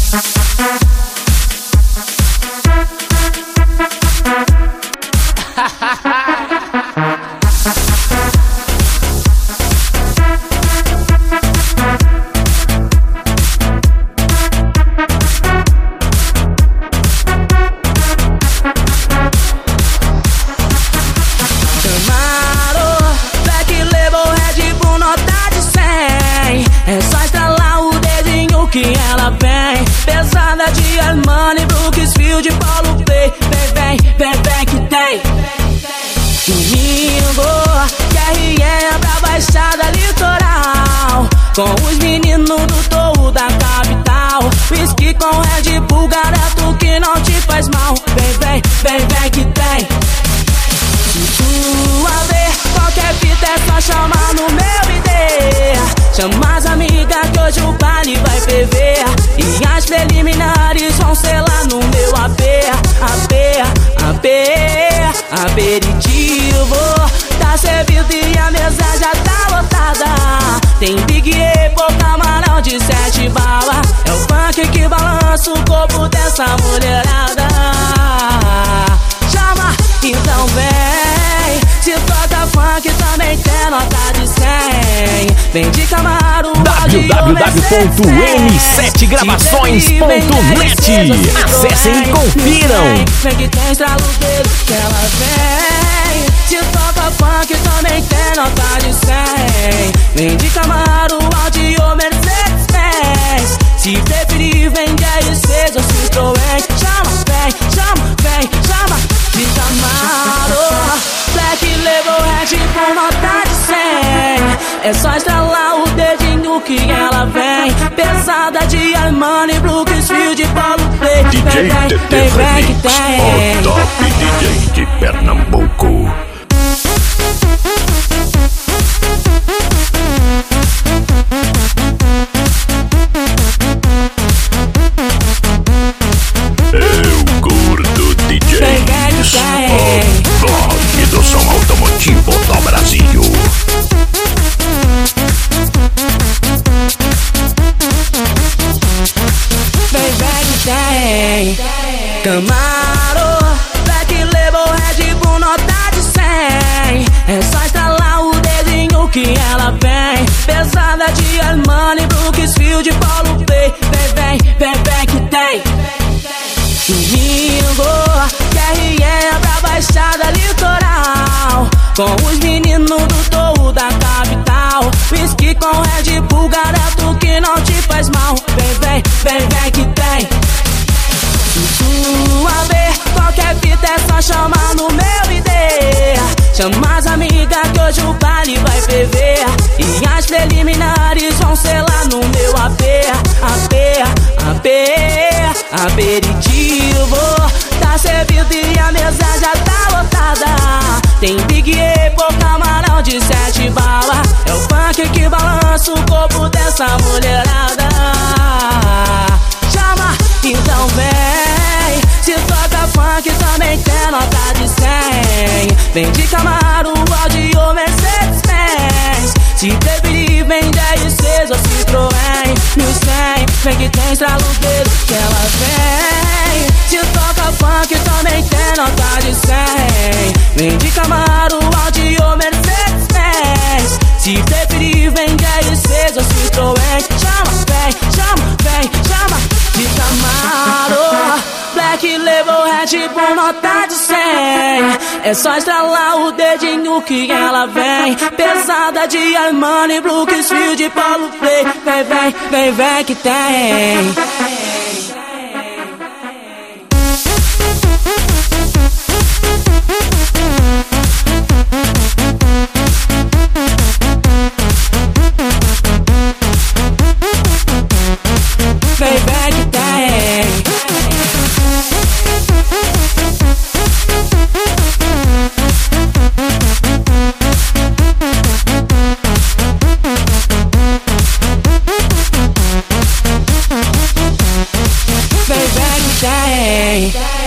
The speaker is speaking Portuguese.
Que ela vem, pesada de Armani, Brooksfield, Paulo Play. Vem que tem. Domingo, QRE pra Baixada Litoral, com os meninos do touro da capital. Whisky com Red Bull, garanto que não te faz mal. Vem que tem. Se tu a ver qualquer fita é só chamar no meu ID. Chama as amigas que hoje o baile vai ferver. E as preliminares vão ser lá no meu AP. Aperitivo tá servido e a mesa já tá lotada. Tem Big E, pô, camarão de 7 bala. É o funk que balança o corpo dessa mulherada. Chama, então vem. Se toca funk também tem nota de 100. Vem de Camaro, www.m7gravações.net. Acessem e confiram. Vem que tem estraloteiro que ela vem. Se toca funk também tem nota de 100. Vem de Camaro, Audi ou Mercedes-Benz. Se preferir vem de R6 ou Citroën. Chama de Camaro. Black Label Red com nota de 100. É só estralar o dedinho que ela vem. Pesada de Armani, Brooksfield, Paulo Play. DJ TT Remix, o top DJ de Pernambuco. Eu curto DJs, o blog do som automotivo do Brasil. Vem que tem. Camaro, Black Label Red com nota de 100. É só estralar o dedinho que ela vem. Pesada de Armani, Brooksfield, Paulo Play. Vem que tem. Domingo, QRE pra Baixada Litoral, com os meninos do touro da capital. Whisky com Red Bull, garanto que não te faz mal. Vem que tem. Se tu a ver qualquer fita é só chamar no meu ID. Chama as amigas que hoje o baile vai ferver. E as preliminares vão ser lá no meu AP. Aperitivo tá servido e a mesa já tá lotada. Tem Big E, pô, camarão de 7 bala. É o funk que balança o corpo dessa mulherada. Chama, então vem. Se toca funk também tem nota de 100. Vem de Camaro, Audi ou Mercedes-Benz. Se preferir vem de R6 ou Citroën. 1100, vem que tem estraloteiro que ela vem. Se toca funk também tem nota de 100. Vem de Camaro, Audi ou Mercedes-Benz. Se preferir vem de R6 ou Citroën. Chama de Camaro. Black Label Red com nota de 100. É só estralar o dedinho que ela vem. Pesada de Armani, Brooksfield, Paulo Play. Vem que tem. Vem que tem. Vem que tem.